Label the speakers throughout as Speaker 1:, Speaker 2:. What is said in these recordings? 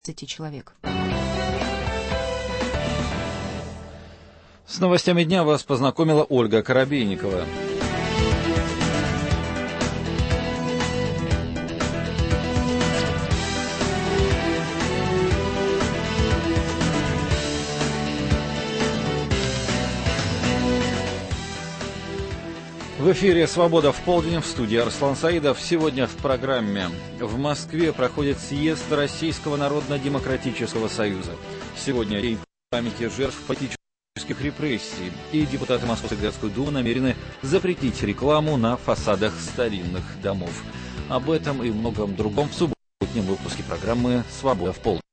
Speaker 1: человек.
Speaker 2: С новостями дня вас познакомила Ольга Коробейникова. В эфире «Свобода в полдень», в студии Арслан Саидов. Сегодня в программе. В Москве проходит съезд Российского народно-демократического союза. Сегодня день памяти жертв политических репрессий. И депутаты Московской городской думы намерены запретить рекламу на фасадах старинных домов. Об этом и многом другом в субботнем выпуске программы «Свобода в полдень».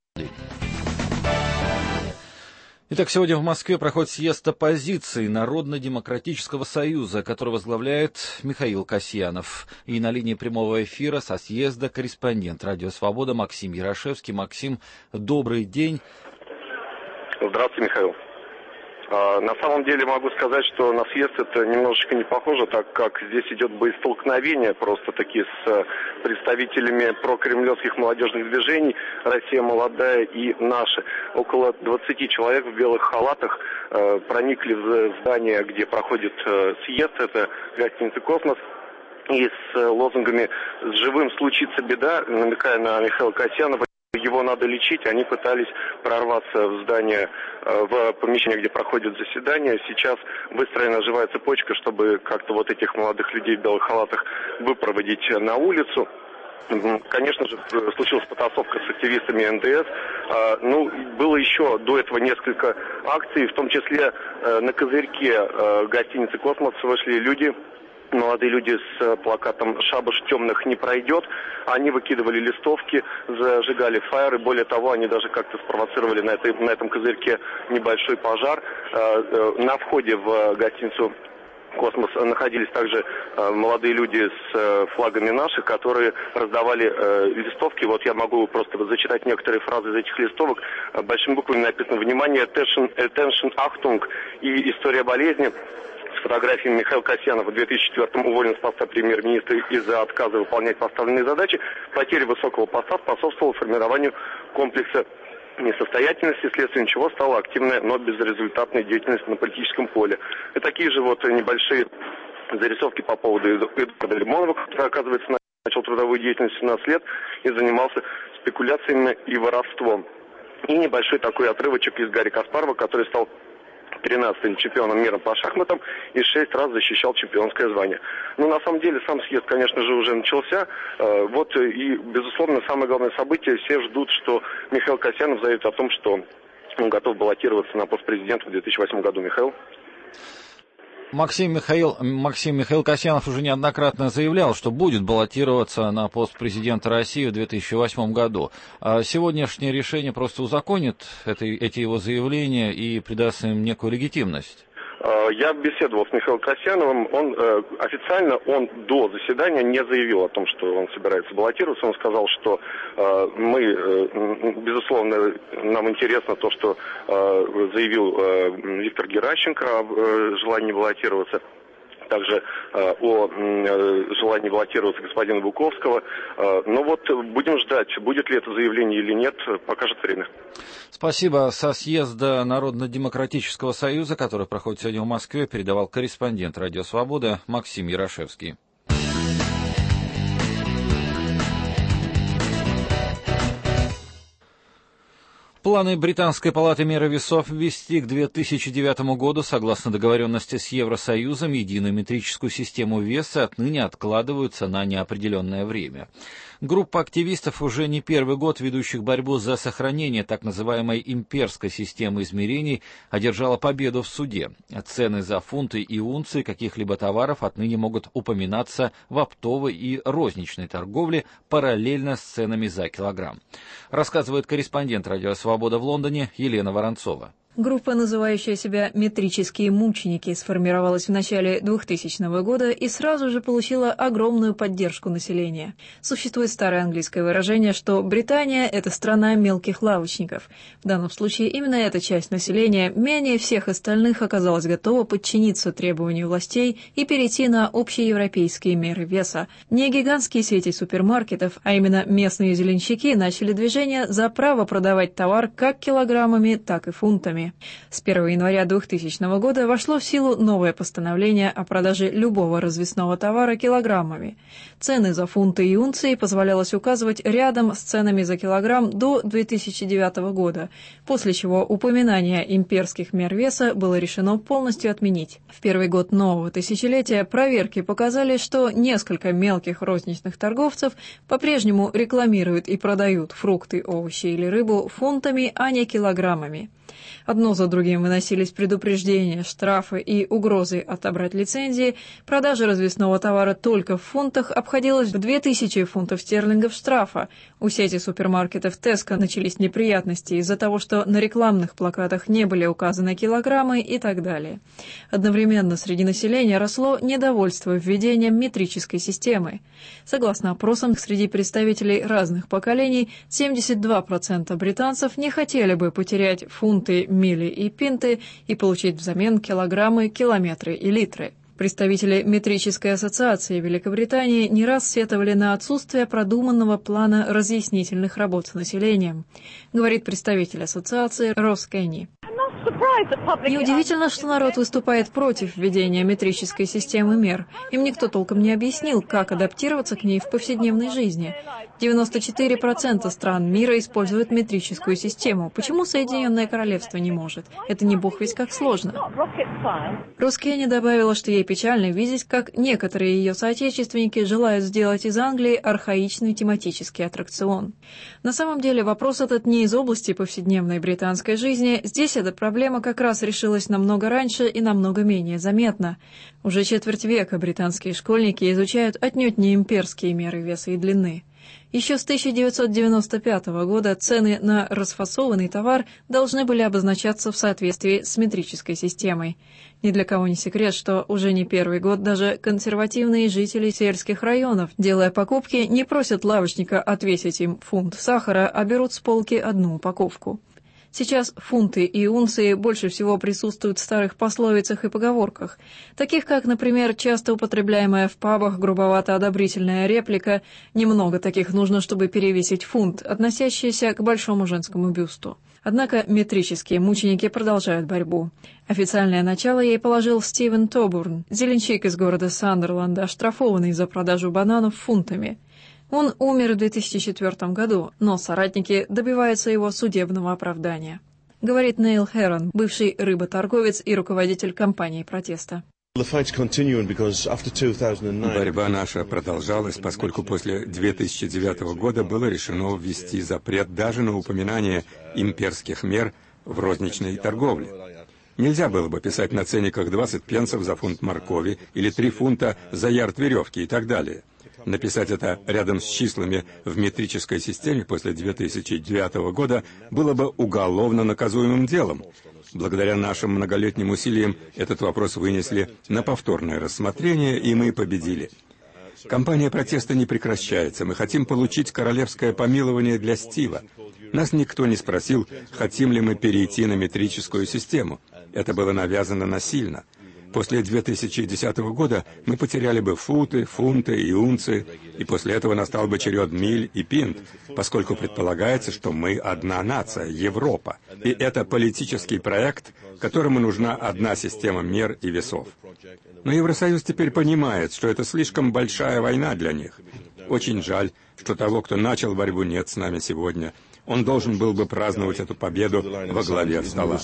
Speaker 2: Итак, сегодня в Москве проходит съезд оппозиции Народно-демократического союза, который возглавляет Михаил Касьянов. И на линии прямого эфира со съезда корреспондент «Радио Свобода» Максим Ярошевский. Максим, добрый день.
Speaker 3: Здравствуйте, Михаил. На самом деле могу сказать, что на съезд это немножечко не похоже, так как здесь идет боестолкновение просто-таки с представителями прокремлевских молодежных движений «Россия молодая» и «Наши». Около 20 человек в белых халатах проникли в здание, где проходит съезд, это гостиница «Космос», и с лозунгами «С живым случится беда», намекая на Михаила Касьянова, его надо лечить, они пытались прорваться в здание, в помещение, где проходит заседание. Сейчас выстроена живая цепочка, чтобы как-то вот этих молодых людей в белых халатах выпроводить на улицу. Конечно же, случилась потасовка с активистами НДС. Было еще до этого несколько акций, в том числе на козырьке гостиницы «Космос» вышли люди, молодые люди с плакатом «Шабаш темных не пройдет». Они выкидывали листовки, зажигали фаеры. Более того, они даже как-то спровоцировали на этом козырьке небольшой пожар. На входе в гостиницу «Космос» находились также молодые люди с флагами наших, которые раздавали листовки. Вот я могу просто зачитать некоторые фразы из этих листовок. Большими буквами написано «Внимание, attention, Achtung» и «История болезни». С фотографиями Михаила Касьянова в 2004-м уволен с поста премьер-министра из-за отказа выполнять поставленные задачи. Потеря высокого поста способствовала формированию комплекса несостоятельности, вследствие чего стала активная, но безрезультатная деятельность на политическом поле. И такие же вот небольшие зарисовки по поводу Эдуарда Лимонова, который, оказывается, начал трудовую деятельность 17 лет и занимался спекуляциями и воровством. И небольшой такой отрывочек из Гарри Каспарова, который стал 13-м чемпионом мира по шахматам и 6 раз защищал чемпионское звание. На самом деле, сам съезд, конечно же, уже начался. И, безусловно, самое главное событие, все ждут, что Михаил Касьянов заявит о том, что он готов баллотироваться на пост президента в 2008 году. Михаил?
Speaker 2: Максим Михаил Касьянов уже неоднократно заявлял, что будет баллотироваться на пост президента России в 2008 году. А сегодняшнее решение просто узаконит эти его заявления и придаст им некую легитимность.
Speaker 3: Я беседовал с Михаилом Касьяновым. Официально до заседания не заявил о том, что он собирается баллотироваться. Он сказал, что безусловно, нам интересно то, что заявил Виктор Геращенко о желании баллотироваться. Также о желании баллотироваться господина Буковского. Будем ждать, будет ли это заявление или нет, покажет время.
Speaker 2: Спасибо. Со съезда Народно-демократического союза, который проходит сегодня в Москве, передавал корреспондент «Радио Свобода» Максим Ярошевский. Планы Британской палаты меры весов ввести к 2009 году, согласно договоренности с Евросоюзом, единую метрическую систему веса отныне откладываются на неопределенное время. Группа активистов, уже не первый год ведущих борьбу за сохранение так называемой имперской системы измерений, одержала победу в суде. Цены за фунты и унции каких-либо товаров отныне могут упоминаться в оптовой и розничной торговле параллельно с ценами за килограмм. Рассказывает корреспондент «Радио Свобода» в Лондоне Елена Воронцова.
Speaker 1: Группа, называющая себя «Метрические мученики», сформировалась в начале 2000 года и сразу же получила огромную поддержку населения. Существует старое английское выражение, что Британия – это страна мелких лавочников. В данном случае именно эта часть населения менее всех остальных оказалась готова подчиниться требованию властей и перейти на общеевропейские меры веса. Не гигантские сети супермаркетов, а именно местные зеленщики начали движение за право продавать товар как килограммами, так и фунтами. С 1 января 2000 года вошло в силу новое постановление о продаже любого развесного товара килограммами. Цены за фунты и унции позволялось указывать рядом с ценами за килограмм до 2009 года, после чего упоминание имперских мер веса было решено полностью отменить. В первый год нового тысячелетия проверки показали, что несколько мелких розничных торговцев по-прежнему рекламируют и продают фрукты, овощи или рыбу фунтами, а не килограммами. Одно за другим выносились предупреждения, штрафы и угрозы отобрать лицензии. Продажа развесного товара только в фунтах обходилась в 2000 фунтов стерлингов штрафа. У сети супермаркетов Tesco начались неприятности из-за того, что на рекламных плакатах не были указаны килограммы и так далее. Одновременно среди населения росло недовольство введением метрической системы. Согласно опросам среди представителей разных поколений, 72% британцев не хотели бы потерять фунты, мили и пинты и получить взамен килограммы, километры и литры. Представители Метрической ассоциации Великобритании не раз сетовали на отсутствие продуманного плана разъяснительных работ с населением, говорит представитель ассоциации Росс Кенни. Неудивительно, что народ выступает против введения метрической системы мер. Им никто толком не объяснил, как адаптироваться к ней в повседневной жизни. 94% стран мира используют метрическую систему. Почему Соединенное Королевство не может? Это не бог весть как сложно. Росс Кенни добавила, что ей печально видеть, как некоторые ее соотечественники желают сделать из Англии архаичный тематический аттракцион. На самом деле вопрос этот не из области повседневной британской жизни. Здесь эта проблема как раз решилась намного раньше и намного менее заметно. Уже четверть века британские школьники изучают отнюдь не имперские меры веса и длины. Еще с 1995 года цены на расфасованный товар должны были обозначаться в соответствии с метрической системой. Ни для кого не секрет, что уже не первый год даже консервативные жители сельских районов, делая покупки, не просят лавочника отвесить им фунт сахара, а берут с полки одну упаковку. Сейчас фунты и унции больше всего присутствуют в старых пословицах и поговорках, таких как, например, часто употребляемая в пабах грубовато-одобрительная реплика «немного таких нужно, чтобы перевесить фунт», относящаяся к большому женскому бюсту. Однако метрические мученики продолжают борьбу. Официальное начало ей положил Стивен Тобурн, зеленщик из города Сандерленда, оштрафованный за продажу бананов фунтами. Он умер в 2004 году, но соратники добиваются его судебного оправдания. Говорит Нейл Херон, бывший рыботорговец и руководитель кампании протеста.
Speaker 4: Борьба наша продолжалась, поскольку после 2009 года было решено ввести запрет даже на упоминание имперских мер в розничной торговле. Нельзя было бы писать на ценниках 20 пенсов за фунт моркови или 3 фунта за ярд веревки и так далее. Написать это рядом с числами в метрической системе после 2009 года было бы уголовно наказуемым делом. Благодаря нашим многолетним усилиям этот вопрос вынесли на повторное рассмотрение, и мы победили. Кампания протеста не прекращается. Мы хотим получить королевское помилование для Стива. Нас никто не спросил, хотим ли мы перейти на метрическую систему. Это было навязано насильно. После 2010 года мы потеряли бы футы, фунты и унции, и после этого настал бы черед миль и пинт, поскольку предполагается, что мы одна нация, Европа, и это политический проект, которому нужна одна система мер и весов. Но Евросоюз теперь понимает, что это слишком большая война для них. Очень жаль, что того, кто начал борьбу, нет с нами сегодня. Он должен был бы праздновать эту победу во главе стола.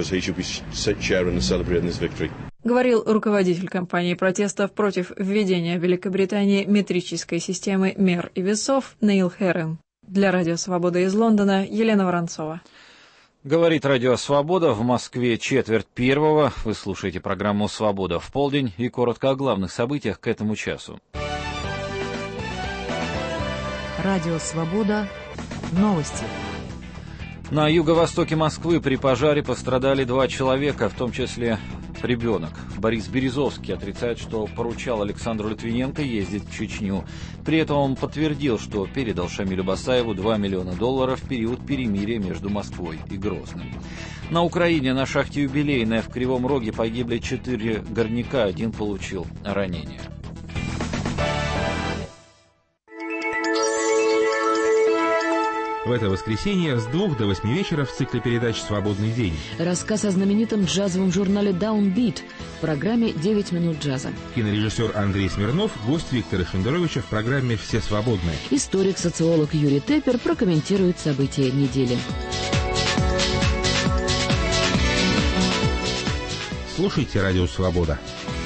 Speaker 1: Говорил руководитель кампании протестов против введения в Великобритании метрической системы мер и весов Нейл Херон. Для Радио Свобода из Лондона Елена Воронцова.
Speaker 2: Говорит Радио Свобода, в Москве 1:04. Вы слушаете программу «Свобода в полдень» и коротко о главных событиях к этому часу.
Speaker 5: Радио Свобода. Новости.
Speaker 2: На юго-востоке Москвы при пожаре пострадали 2 человека, в том числе ребенок. Борис Березовский отрицает, что поручал Александру Литвиненко ездить в Чечню. При этом он подтвердил, что передал Шамилю Басаеву $2 миллиона в период перемирия между Москвой и Грозным. На Украине на шахте «Юбилейная» в Кривом Роге погибли 4 горняка, 1 получил ранение.
Speaker 5: В это воскресенье с 2 до 8 вечера в цикле передач «Свободный день».
Speaker 6: Рассказ о знаменитом джазовом журнале «Downbeat» в программе «9 минут джаза».
Speaker 5: Кинорежиссер Андрей Смирнов, гость Виктора Шендеровича в программе «Все свободные».
Speaker 6: Историк-социолог Юрий Теппер прокомментирует события недели.
Speaker 5: Слушайте «Радио Свобода».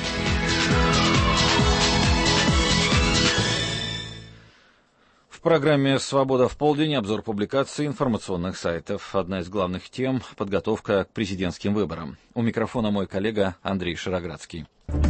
Speaker 2: В программе «Свобода в полдень» обзор публикаций информационных сайтов. Одна из главных тем – подготовка к президентским выборам. У микрофона мой коллега Андрей Широградский.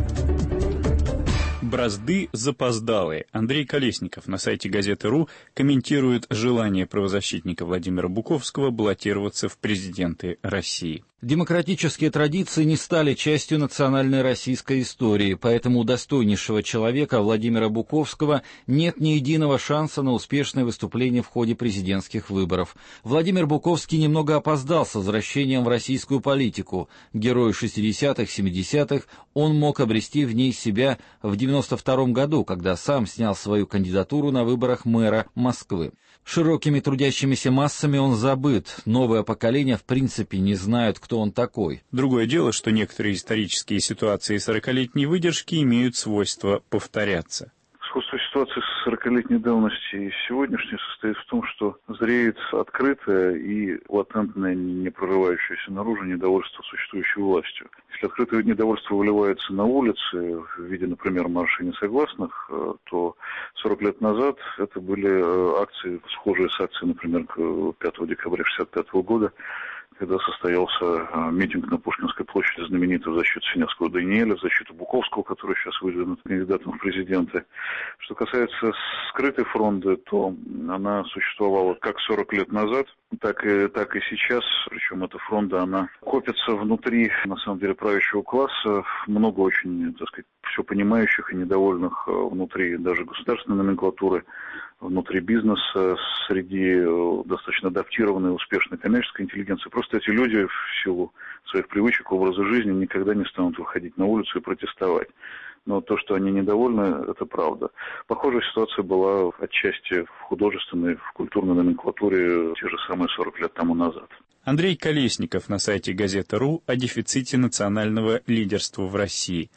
Speaker 7: Бразды запоздалые. Андрей Колесников на сайте Газеты.ру комментирует желание правозащитника Владимира Буковского баллотироваться в президенты России.
Speaker 2: Демократические традиции не стали частью национальной российской истории, поэтому у достойнейшего человека Владимира Буковского нет ни единого шанса на успешное выступление в ходе президентских выборов. Владимир Буковский немного опоздал с возвращением в российскую политику. Герой 60-х, 70-х, он мог обрести в ней себя в 92 году, когда сам снял свою кандидатуру на выборах мэра Москвы. Широкими трудящимися массами он забыт. Новое поколение в принципе не знает, кто он такой.
Speaker 7: Другое дело, что некоторые исторические ситуации 40-летней выдержки имеют свойство повторяться.
Speaker 8: Сходство ситуации с 40-летней давности и сегодняшней состоит в том, что зреет открытое и латентное, не прорывающееся наружу недовольство существующей властью. Если открытое недовольство выливается на улицы в виде, например, марша несогласных, то 40 лет назад это были акции, схожие с акцией, например, 5 декабря 1965 года, когда состоялся митинг на Пушкинской площади, знаменитый в защиту Синявского Даниэля, в защиту Буковского, который сейчас выдвинут кандидатом в президенты. Что касается скрытой фронты, то она существовала как 40 лет назад, так и сейчас. Причем эта фронта, она копится внутри, на самом деле, правящего класса. Много очень, так сказать, все понимающих и недовольных внутри даже государственной номенклатуры, внутри бизнеса, среди достаточно адаптированной, успешной коммерческой интеллигенции. Просто эти люди в силу своих привычек, образа жизни никогда не станут выходить на улицу и протестовать. Но то, что они недовольны, это правда. Похожая ситуация была отчасти в художественной, в культурной номенклатуре те же самые 40 лет тому назад.
Speaker 7: Андрей Колесников на сайте Газета.ру о дефиците национального лидерства в России.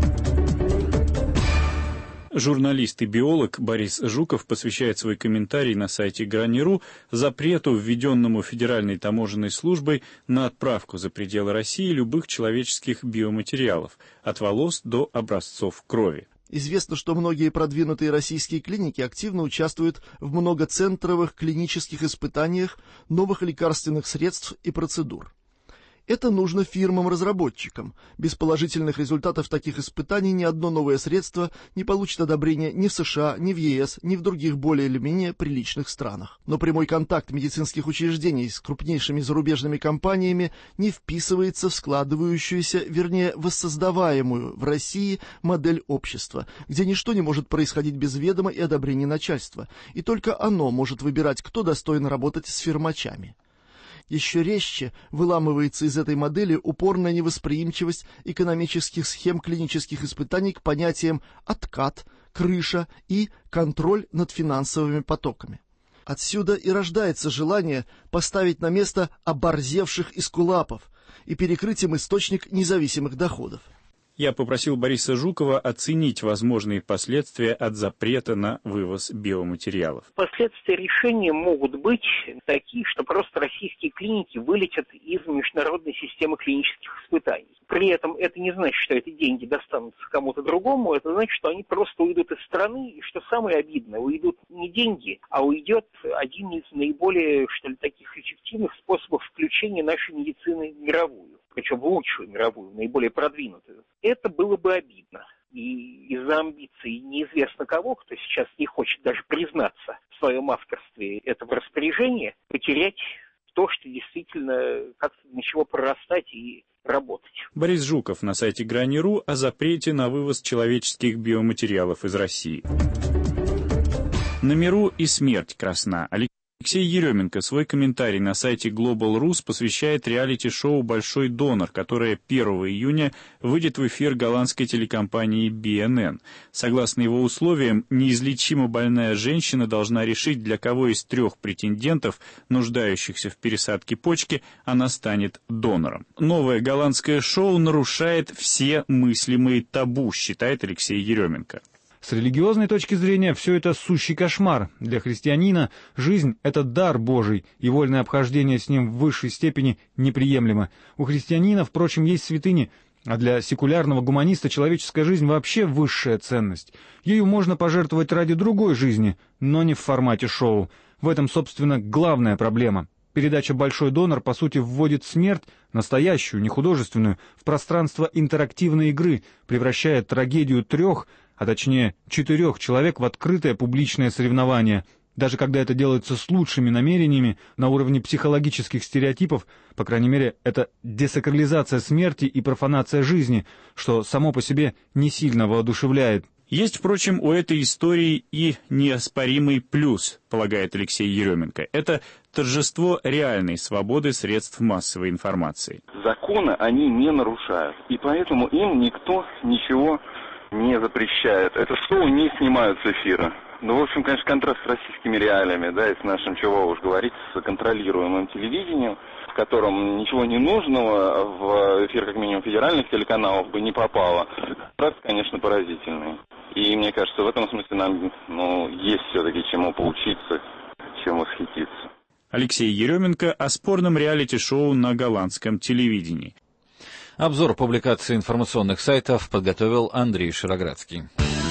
Speaker 7: Журналист и биолог Борис Жуков посвящает свой комментарий на сайте Грани.ру запрету, введенному Федеральной таможенной службой на отправку за пределы России любых человеческих биоматериалов, от волос до образцов крови.
Speaker 9: Известно, что многие продвинутые российские клиники активно участвуют в многоцентровых клинических испытаниях новых лекарственных средств и процедур. Это нужно фирмам-разработчикам. Без положительных результатов таких испытаний ни одно новое средство не получит одобрения ни в США, ни в ЕС, ни в других более или менее приличных странах. Но прямой контакт медицинских учреждений с крупнейшими зарубежными компаниями не вписывается в складывающуюся, вернее, воссоздаваемую в России модель общества, где ничто не может происходить без ведома и одобрения начальства, и только оно может выбирать, кто достоин работать с фирмачами. Еще резче выламывается из этой модели упорная невосприимчивость экономических схем клинических испытаний к понятиям «откат», «крыша» и «контроль над финансовыми потоками». Отсюда и рождается желание поставить на место оборзевших эскулапов и перекрыть им источник независимых доходов.
Speaker 7: Я попросил Бориса Жукова оценить возможные последствия от запрета на вывоз биоматериалов.
Speaker 10: Последствия решения могут быть такие, что просто российские клиники вылетят из международной системы клинических испытаний. При этом это не значит, что эти деньги достанутся кому-то другому, это значит, что они просто уйдут из страны, и что самое обидное, уйдут не деньги, а уйдет один из наиболее, что ли, таких эффективных способов включения нашей медицины в мировую. Причем в лучшую мировую, наиболее продвинутую. Это было бы обидно. И из-за амбиций неизвестно кого, кто сейчас не хочет даже признаться в своем авторстве этого распоряжения, потерять то, что действительно как-то начало прорастать и работать.
Speaker 7: Борис Жуков на сайте Грани.ру о запрете на вывоз человеческих биоматериалов из России. На миру и смерть красна. Алексей Еременко свой комментарий на сайте Global Rus посвящает реалити-шоу «Большой донор», которое 1 июня выйдет в эфир голландской телекомпании BNN. Согласно его условиям, неизлечимо больная женщина должна решить, для кого из 3 претендентов, нуждающихся в пересадке почки, она станет донором. Новое голландское шоу нарушает все мыслимые табу, считает Алексей Еременко.
Speaker 2: С религиозной точки зрения все это сущий кошмар. Для христианина жизнь — это дар Божий, и вольное обхождение с ним в высшей степени неприемлемо. У христианина, впрочем, есть святыни, а для секулярного гуманиста человеческая жизнь вообще высшая ценность. Ею можно пожертвовать ради другой жизни, но не в формате шоу. В этом, собственно, главная проблема. Передача «Большой донор» по сути вводит смерть, настоящую, не художественную, в пространство интерактивной игры, превращая трагедию 3, а точнее 4 человек в открытое публичное соревнование. Даже когда это делается с лучшими намерениями, на уровне психологических стереотипов, по крайней мере, это десакрализация смерти и профанация жизни, что само по себе не сильно воодушевляет.
Speaker 7: Есть, впрочем, у этой истории и неоспоримый плюс, полагает Алексей Еременко. Это торжество реальной свободы средств массовой информации.
Speaker 11: Законы они не нарушают, и поэтому им никто ничего не запрещает. Это шоу не снимают с эфира. Ну, в общем, конечно, контраст с российскими реалиями, да, и с нашим, чего уж говорить, с контролируемым телевидением, в котором ничего ненужного в эфир, как минимум, федеральных телеканалов бы не попало. Контраст, конечно, поразительный. И мне кажется, в этом смысле нам, есть все-таки чему поучиться, чем восхититься.
Speaker 7: Алексей Еременко о спорном реалити-шоу на голландском телевидении.
Speaker 2: Обзор публикации информационных сайтов подготовил Андрей Широградский.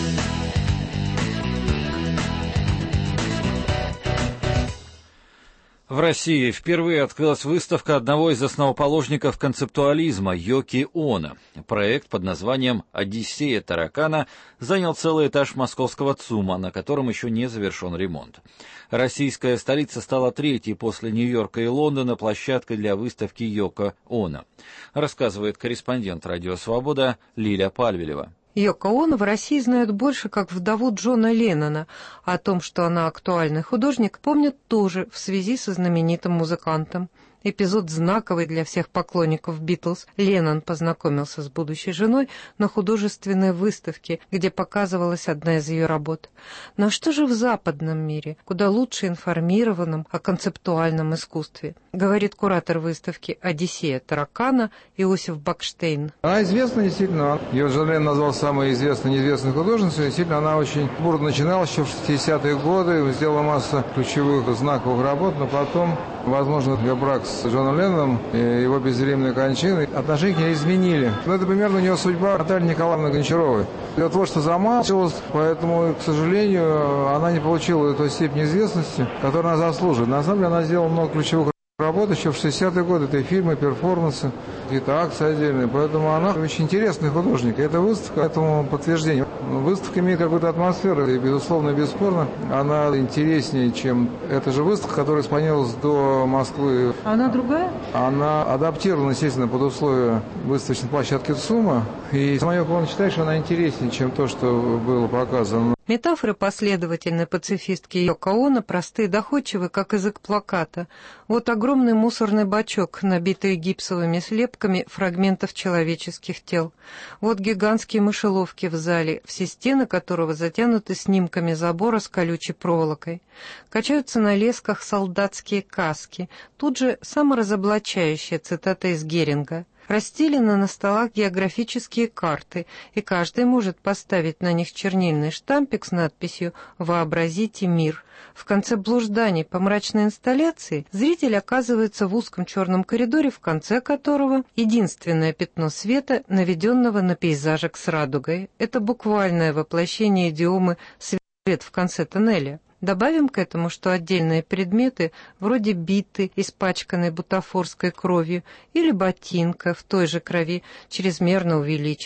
Speaker 2: В России впервые открылась выставка одного из основоположников концептуализма Йоки Оно. Проект под названием «Одиссея таракана» занял целый этаж московского ЦУМа, на котором еще не завершен ремонт. Российская столица стала 3-й после Нью-Йорка и Лондона площадкой для выставки Йоко Оно, рассказывает корреспондент «Радио Свобода» Лиля Пальвелева.
Speaker 12: Йоко Оно в России знают больше как вдову Джона Леннона. О том, что она актуальный художник, помнят тоже в связи со знаменитым музыкантом. Эпизод знаковый для всех поклонников «Битлз». Леннон познакомился с будущей женой на художественной выставке, где показывалась одна из ее работ. Но что же в западном мире, куда лучше информированном о концептуальном искусстве, говорит куратор выставки «Одиссея таракана» Иосиф Бакштейн.
Speaker 13: Она известна, действительно. Ее Джон Леннон назвал самой известной неизвестной художницей. Действительно, она очень бурно начинала еще в 60-е годы, сделала массу ключевых знаковых работ, но потом, возможно, ее брак с Джоном Ленноном и его безвременной кончиной отношения к ней изменили. Но это примерно у нее судьба Натальи Николаевны Гончаровой. Ее творчество замалчивалось, поэтому, к сожалению, она не получила той степени известности, которую она заслуживает. На самом деле она сделала много ключевых работ еще в 60-е годы. Это и фильмы, перформансы, какие-то акции отдельные. Поэтому она очень интересный художник. И эта выставка этому подтверждение. Выставка имеет какую-то атмосферу, и, безусловно, бесспорно, она интереснее, чем эта же выставка, которая исполнялась до Москвы.
Speaker 12: Она другая?
Speaker 13: Она адаптирована, естественно, под условия выставочной площадки ЦУМа. И сама Йоко Оно считает, что она интереснее, чем то, что было показано.
Speaker 12: Метафоры последовательной пацифистки Йоко Оно простые и доходчивы, как язык плаката. Вот огромный мусорный бачок, набитый гипсовыми слепками фрагментов человеческих тел. Вот гигантские мышеловки в зале, все стены которого затянуты снимками забора с колючей проволокой. Качаются на лесках солдатские каски. Тут же саморазоблачающая цитата из Геринга. Расстелены на столах географические карты, и каждый может поставить на них чернильный штампик с надписью «Вообразите мир». В конце блужданий по мрачной инсталляции зритель оказывается в узком черном коридоре, в конце которого единственное пятно света, наведенного на пейзажик с радугой. Это буквальное воплощение идиомы «свет в конце тоннеля». Добавим к этому, что отдельные предметы, вроде биты, испачканной бутафорской кровью, или ботинка в той же крови, чрезмерно увеличены.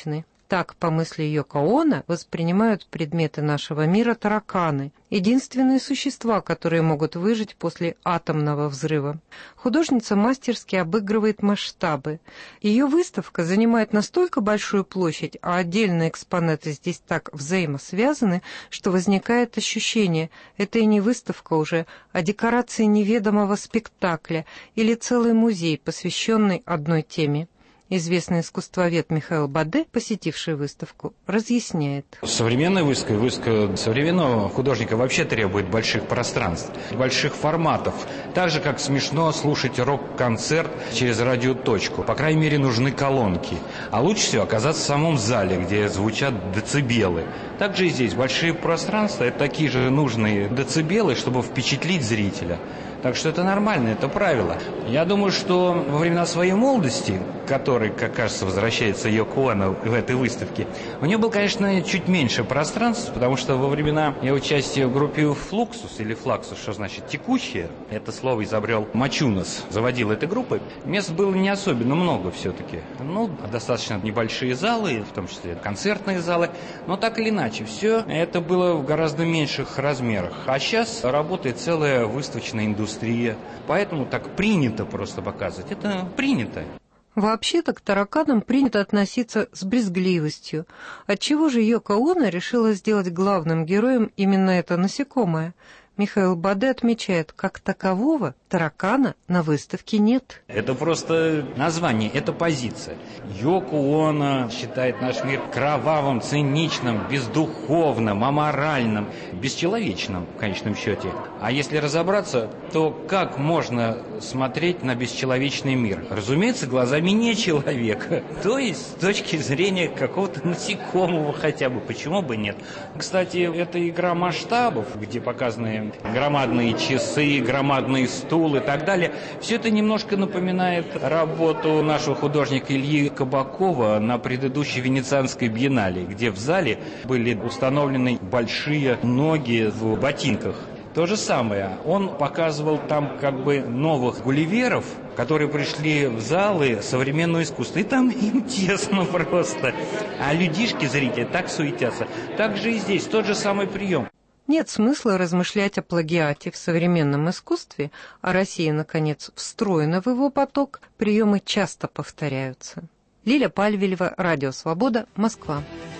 Speaker 12: Так, по мысли Йоко Оно, воспринимают предметы нашего мира тараканы, единственные существа, которые могут выжить после атомного взрыва. Художница мастерски обыгрывает масштабы. Ее выставка занимает настолько большую площадь, а отдельные экспонаты здесь так взаимосвязаны, что возникает ощущение, это и не выставка уже, а декорации неведомого спектакля или целый музей, посвященный одной теме. Известный искусствовед Михаил Баде, посетивший выставку, разъясняет.
Speaker 14: Современная выставка современного художника вообще требует больших пространств, больших форматов. Так же, как смешно слушать рок-концерт через радиоточку. По крайней мере, нужны колонки. А лучше всего оказаться в самом зале, где звучат децибелы. Также и здесь большие пространства – это такие же нужные децибелы, чтобы впечатлить зрителя. Так что это нормально, это правило. Я думаю, что во времена своей молодости, которой, как кажется, возвращается Йоко Оно в этой выставке, у нее было, конечно, чуть меньше пространства, потому что во времена ее участия в группе «Флуксус» или «Флаксус», что значит «текущее», это слово изобрел Мачунас, заводил этой группой, мест было не особенно много все-таки. Ну, достаточно небольшие залы, в том числе концертные залы, но так или иначе, все это было в гораздо меньших размерах. А сейчас работает целая выставочная индустрия. Поэтому так принято просто показывать. Это принято.
Speaker 12: Вообще-то к тараканам принято относиться с брезгливостью. Отчего же Йоко Оно решила сделать главным героем именно это насекомое? Михаил Баде отмечает, как такового таракана на выставке нет.
Speaker 14: Это просто название, это позиция. Йоко Оно считает наш мир кровавым, циничным, бездуховным, аморальным, бесчеловечным в конечном счете. А если разобраться, то как можно смотреть на бесчеловечный мир? Разумеется, глазами не человека. То есть с точки зрения какого-то насекомого хотя бы. Почему бы нет? Кстати, это игра масштабов, где показаны громадные часы, громадные стулы и так далее. Все это немножко напоминает работу нашего художника Ильи Кабакова на предыдущей Венецианской биеннале, где в зале были установлены большие ноги в ботинках. То же самое. Он показывал там как бы новых гулливеров, которые пришли в залы современного искусства. И там им тесно просто. А людишки, зрители, так суетятся. Так же и здесь тот же самый прием.
Speaker 12: Нет смысла размышлять о плагиате в современном искусстве, а Россия, наконец, встроена в его поток, приемы часто повторяются. Лиля Пальвелева, Радио Свобода, Москва.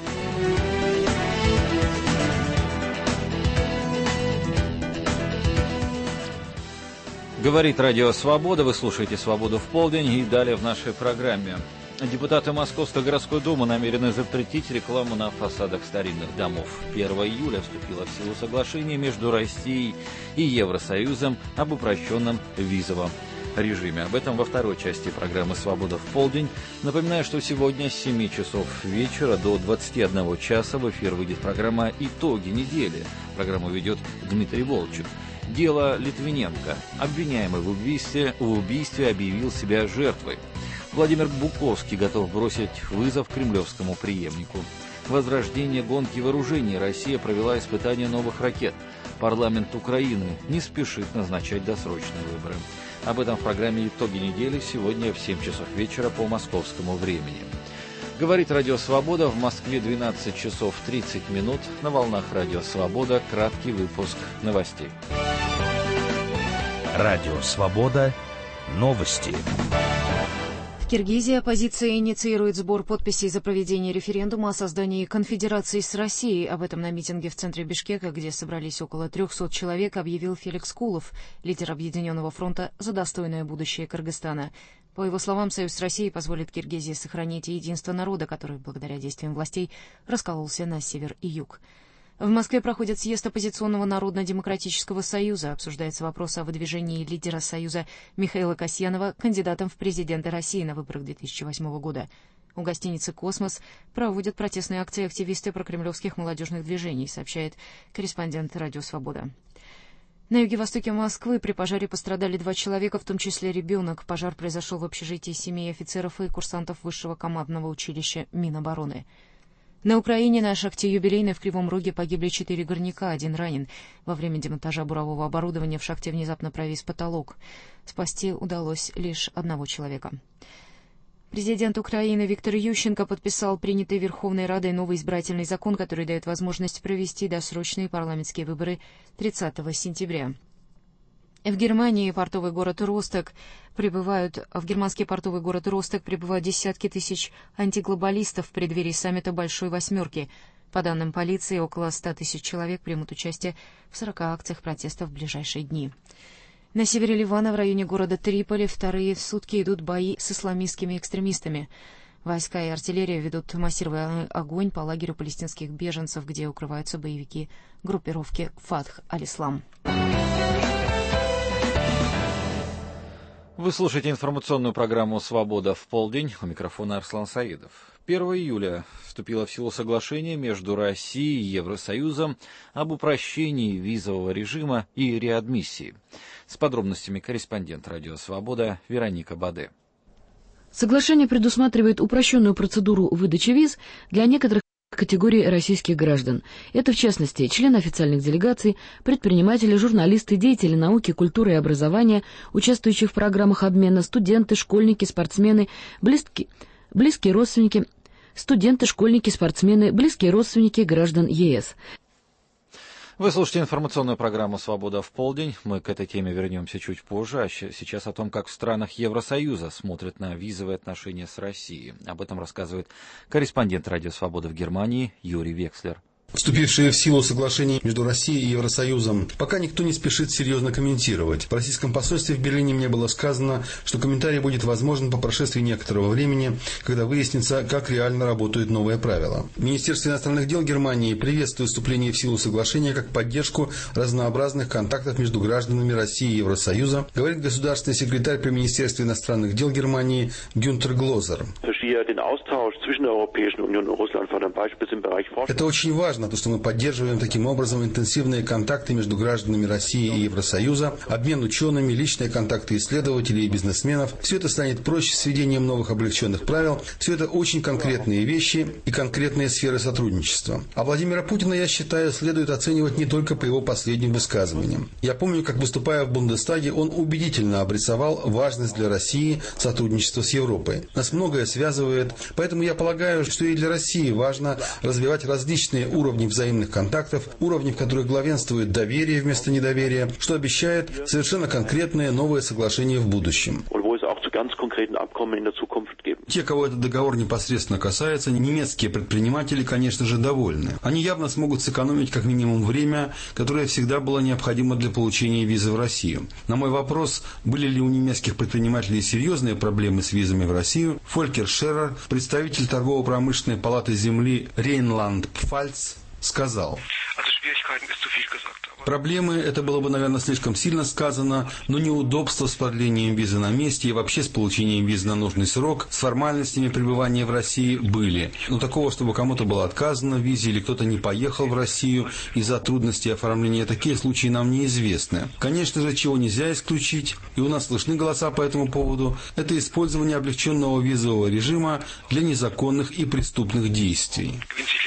Speaker 2: Говорит Радио Свобода, вы слушаете «Свободу в полдень» и далее в нашей программе. Депутаты Московской городской думы намерены запретить рекламу на фасадах старинных домов. 1 июля вступило в силу соглашение между Россией и Евросоюзом об упрощенном визовом режиме. Об этом во второй части программы «Свобода в полдень». Напоминаю, что сегодня с 7 часов вечера до 21 часа в эфир выйдет программа «Итоги недели». Программу ведет Дмитрий Волчек. Дело Литвиненко. Обвиняемый в убийстве объявил себя жертвой. Владимир Буковский готов бросить вызов кремлевскому преемнику. Возрождение гонки вооружений. Россия провела испытания новых ракет. Парламент Украины не спешит назначать досрочные выборы. Об этом в программе «Итоги недели» сегодня в 7 часов вечера по московскому времени. Говорит Радио Свобода, в Москве 12 часов 30 минут. На волнах Радио Свобода краткий выпуск новостей.
Speaker 15: Радио Свобода. Новости.
Speaker 16: В Киргизии оппозиция инициирует сбор подписей за проведение референдума о создании конфедерации с Россией. Об этом на митинге в центре Бишкека, где собрались около 300 человек, объявил Феликс Кулов, лидер Объединенного фронта за достойное будущее Кыргызстана. По его словам, союз с Россией позволит Киргизии сохранить единство народа, который, благодаря действиям властей, раскололся на север и юг. В Москве проходит съезд оппозиционного Народно-демократического союза. Обсуждается вопрос о выдвижении лидера союза Михаила Касьянова кандидатом в президенты России на выборах 2008 года. У гостиницы «Космос» проводят протестные акции активисты прокремлевских молодежных движений, сообщает корреспондент «Радио Свобода». На юге-востоке Москвы при пожаре пострадали 2 человека, в том числе ребенок. Пожар произошел в общежитии семей офицеров и курсантов Высшего командного училища Минобороны. На Украине на шахте «Юбилейной» в Кривом Роге погибли 4 горняка, 1 ранен. Во время демонтажа бурового оборудования в шахте внезапно провис потолок. Спасти удалось лишь 1 человека. Президент Украины Виктор Ющенко подписал принятый Верховной Радой новый избирательный закон, который дает возможность провести досрочные парламентские выборы 30 сентября. В германский портовый город Росток прибывают десятки тысяч антиглобалистов в преддверии саммита Большой Восьмерки. По данным полиции, около 100 тысяч человек примут участие в 40 акциях протеста в ближайшие дни. На севере Ливана, в районе города Триполи, вторые сутки идут бои с исламистскими экстремистами. Войска и артиллерия ведут массированный огонь по лагерю палестинских беженцев, где укрываются боевики группировки Фатх аль-Ислам.
Speaker 2: Вы слушаете информационную программу «Свобода в полдень». У микрофона Арслан Саидов. 1 июля вступило в силу соглашение между Россией и Евросоюзом об упрощении визового режима и реадмиссии. С подробностями корреспондент «Радио Свобода» Вероника Баде.
Speaker 6: Соглашение предусматривает упрощенную процедуру выдачи виз для некоторых категории российских граждан. Это, в частности, члены официальных делегаций, предприниматели, журналисты, деятели науки, культуры и образования, участвующих в программах обмена, студенты, школьники, спортсмены, близкие родственники, близкие родственники граждан ЕС.
Speaker 2: Вы слушаете информационную программу «Свобода в полдень». Мы к этой теме вернемся чуть позже. А сейчас о том, как в странах Евросоюза смотрят на визовые отношения с Россией. Об этом рассказывает корреспондент «Радио Свобода» в Германии Юрий Векслер.
Speaker 17: Вступившие в силу соглашения между Россией и Евросоюзом пока никто не спешит серьезно комментировать. В российском посольстве в Берлине мне было сказано, что комментарий будет возможен по прошествии некоторого времени, когда выяснится, как реально работают новые правила. Министерство иностранных дел Германии приветствует вступление в силу соглашения как поддержку разнообразных контактов между гражданами России и Евросоюза, говорит государственный секретарь при Министерстве иностранных дел Германии Гюнтер Глозер. Это очень важно, то, что мы поддерживаем таким образом интенсивные контакты между гражданами России и Евросоюза, обмен учеными, личные контакты исследователей и бизнесменов. Все это станет проще с введением новых облегченных правил. Все это очень конкретные вещи и конкретные сферы сотрудничества. А Владимира Путина, я считаю, следует оценивать не только по его последним высказываниям. Я помню, как, выступая в Бундестаге, он убедительно обрисовал важность для России сотрудничества с Европой. Нас многое связывает, поэтому я полагаю, что и для России важно развивать различные уровни взаимных контактов, уровни, в которых главенствует доверие вместо недоверия, что обещает совершенно конкретные новые соглашения в будущем. Те, кого этот договор непосредственно касается, немецкие предприниматели, конечно же, довольны. Они явно смогут сэкономить как минимум время, которое всегда было необходимо для получения визы в Россию. На мой вопрос, были ли у немецких предпринимателей серьезные проблемы с визами в Россию, Фолькер Шерер, представитель торгово-промышленной палаты земли Рейнланд-Пфальц, сказал: проблемы, это было бы, наверное, слишком сильно сказано, но неудобства с продлением визы на месте и вообще с получением визы на нужный срок, с формальностями пребывания в России были. Но такого, чтобы кому-то было отказано в визе или кто-то не поехал в Россию из-за трудностей оформления, такие случаи нам неизвестны. Конечно же, чего нельзя исключить, и у нас слышны голоса по этому поводу, это использование облегченного визового режима для незаконных и преступных действий.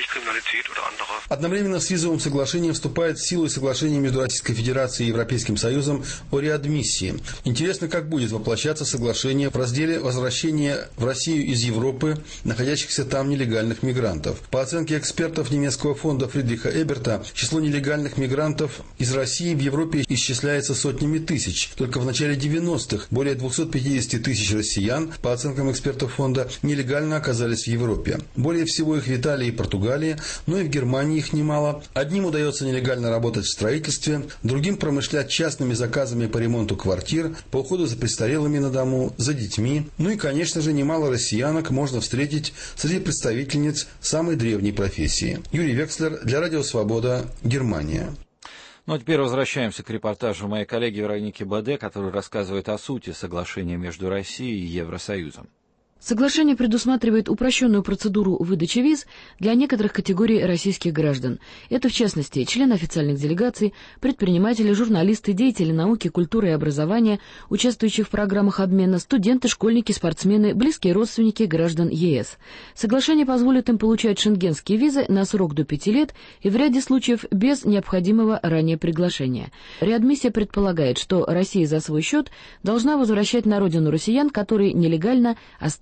Speaker 17: Одновременно с визовым соглашением вступает в силу и соглашение между Российской Федерацией и Европейским Союзом о реадмиссии. Интересно, как будет воплощаться соглашение в разделе возвращения в Россию из Европы находящихся там нелегальных мигрантов. По оценке экспертов немецкого фонда Фридриха Эберта, число нелегальных мигрантов из России в Европе исчисляется сотнями тысяч. Только в начале 90-х более 250 тысяч россиян, по оценкам экспертов фонда, нелегально оказались в Европе. Более всего их в Италии и Португалии, но и в Германии их немало. Одним удается нелегально работать в строительстве, другим промышлять частными заказами по ремонту квартир, по уходу за престарелыми на дому, за детьми. Ну и, конечно же, немало россиянок можно встретить среди представительниц самой древней профессии. Юрий Векслер для Радио Свобода, Германия.
Speaker 2: Ну а теперь возвращаемся к репортажу моей коллеги Вероники Баде, который рассказывает о сути соглашения между Россией и Евросоюзом.
Speaker 6: Соглашение предусматривает упрощенную процедуру выдачи виз для некоторых категорий российских граждан. Это, в частности, члены официальных делегаций, предприниматели, журналисты, деятели науки, культуры и образования, участвующих в программах обмена, студенты, школьники, спортсмены, близкие родственники граждан ЕС. Соглашение позволит им получать шенгенские визы на срок до 5 лет и в ряде случаев без необходимого ранее приглашения. Реадмиссия предполагает, что Россия за свой счет должна возвращать на родину россиян, которые нелегально остались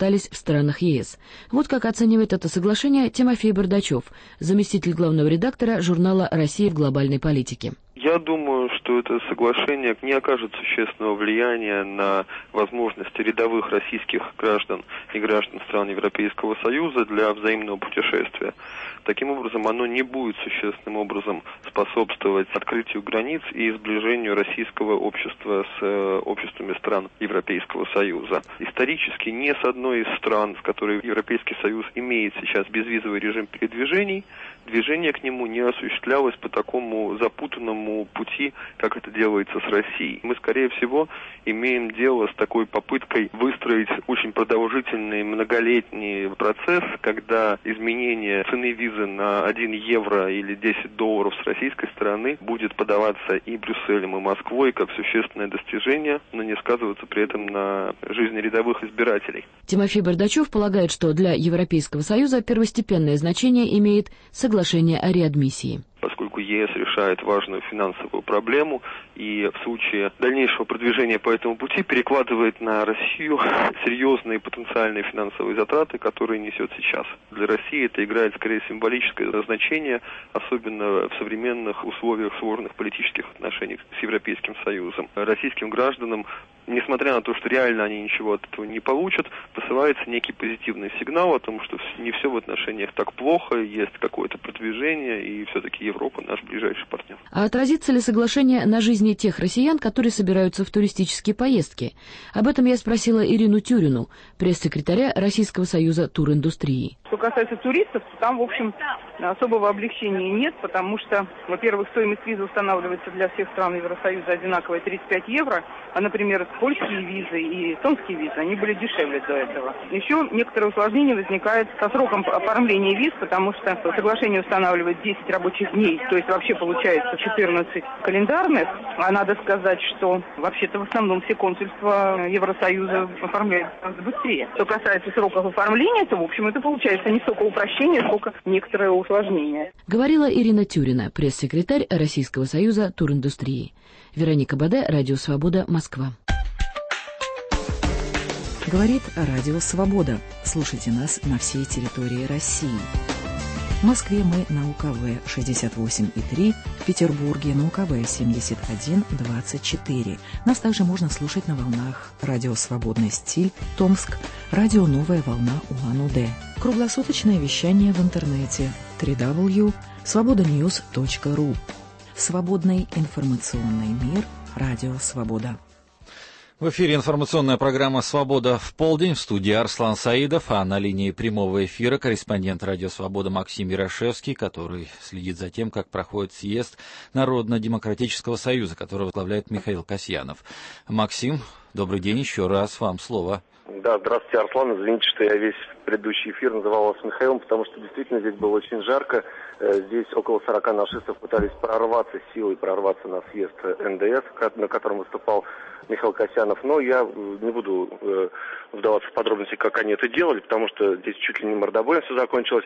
Speaker 6: выпускались в странах ЕС. Вот как оценивает это соглашение Тимофей Бардачев, заместитель главного редактора журнала «Россия в глобальной политике».
Speaker 18: Я думаю, что это соглашение не окажет существенного влияния на возможности рядовых российских граждан и граждан стран Европейского Союза для взаимного путешествия. Таким образом, оно не будет существенным образом способствовать открытию границ и сближению российского общества с обществами стран Европейского Союза. Исторически ни с одной из стран, с которой Европейский Союз имеет сейчас безвизовый режим передвижений, движение к нему не осуществлялось по такому запутанному пути, как это делается с Россией. Мы, скорее всего, имеем дело с такой попыткой выстроить очень продолжительный многолетний процесс, когда изменение цены визы на 1 евро или 10 долларов с российской стороны будет подаваться и Брюсселем, и Москвой как существенное достижение, но не сказываться при этом на жизни рядовых избирателей.
Speaker 6: Тимофей Бардачев полагает, что для Европейского Союза первостепенное значение имеет соглашение о реадмиссии.
Speaker 18: Поскольку ЕС решает важную финансовую проблему и в случае дальнейшего продвижения по этому пути перекладывает на Россию серьезные потенциальные финансовые затраты, которые несет сейчас. Для России это играет скорее символическое значение, особенно в современных условиях сложных политических отношений с Европейским Союзом. Российским гражданам, несмотря на то, что реально они ничего от этого не получат, посылается некий позитивный сигнал о том, что не все в отношениях так плохо, есть какое-то продвижение, и все-таки Европа наш ближайший партнер.
Speaker 6: А отразится ли соглашение на жизни тех россиян, которые собираются в туристические поездки? Об этом я спросила Ирину Тюрину, пресс-секретаря Российского союза туриндустрии.
Speaker 19: Что касается туристов, то там, в общем, особого облегчения нет, потому что, во-первых, стоимость визы устанавливается для всех стран Евросоюза одинаковая 35 евро, а, например, польские визы и эстонские визы, они были дешевле до этого. Еще некоторые усложнения возникают со сроком оформления виз, потому что соглашение устанавливает 10 рабочих дней, то есть вообще получается 14 календарных, а надо сказать, что вообще-то в основном все консульства Евросоюза оформляют гораздо быстрее. Что касается сроков оформления, то, в общем, это получается не столько упрощение, сколько некоторое усложнение.
Speaker 6: Говорила Ирина Тюрина, пресс-секретарь Российского союза туриндустрии. Вероника Баде, Радио Свобода, Москва.
Speaker 20: Говорит Радио Свобода. Слушайте нас на всей территории России. В Москве мы на УКВ 68,3, в Петербурге на УКВ 71,24. Нас также можно слушать на волнах Радио Свободный стиль, Томск, Радио Новая волна Улан-Удэ. Круглосуточное вещание в интернете www.svobodanews.ru. Свободный информационный мир. Радио Свобода.
Speaker 2: В эфире информационная программа «Свобода в полдень». В студии Арслан Саидов, а на линии прямого эфира корреспондент «Радио Свобода» Максим Ярошевский, который следит за тем, как проходит съезд Народно-демократического союза, который возглавляет Михаил Касьянов. Максим, добрый день, еще раз вам слово.
Speaker 3: Да, здравствуйте, Арслан. Извините, что я весь предыдущий эфир называл вас Михаилом, потому что действительно здесь было очень жарко. Здесь около 40 нашистов пытались прорваться силой, прорваться на съезд НДС, на котором выступал Михаил Касьянов. Но я не буду вдаваться в подробности, как они это делали, потому что здесь чуть ли не мордобоем все закончилось.